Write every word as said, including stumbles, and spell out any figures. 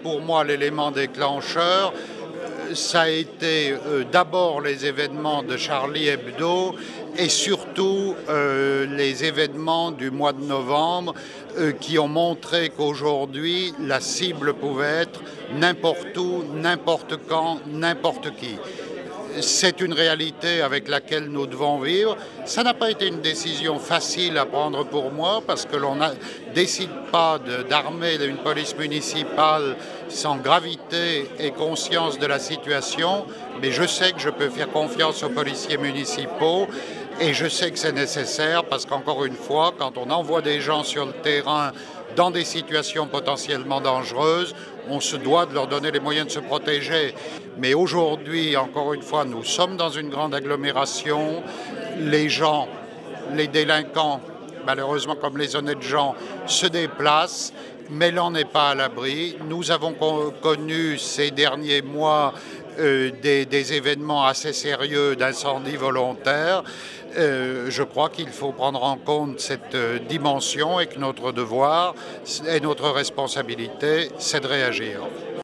pour moi l'élément déclencheur, ça a été euh, d'abord les événements de Charlie Hebdo et surtout euh, les événements du mois de novembre euh, qui ont montré qu'aujourd'hui la cible pouvait être n'importe où, n'importe quand, n'importe qui. C'est une réalité avec laquelle nous devons vivre. Ça n'a pas été une décision facile à prendre pour moi parce que l'on ne décide pas d'armer une police municipale sans gravité et conscience de la situation, mais je sais que je peux faire confiance aux policiers municipaux et je sais que c'est nécessaire parce qu'encore une fois, quand on envoie des gens sur le terrain dans des situations potentiellement dangereuses, on se doit de leur donner les moyens de se protéger. Mais aujourd'hui, encore une fois, nous sommes dans une grande agglomération. Les gens, les délinquants, malheureusement comme les honnêtes gens, se déplacent, mais l'on n'est pas à l'abri. Nous avons connu ces derniers mois euh, des, des événements assez sérieux d'incendies volontaires. Euh, je crois qu'il faut prendre en compte cette euh, dimension et que notre devoir et notre responsabilité, c'est de réagir.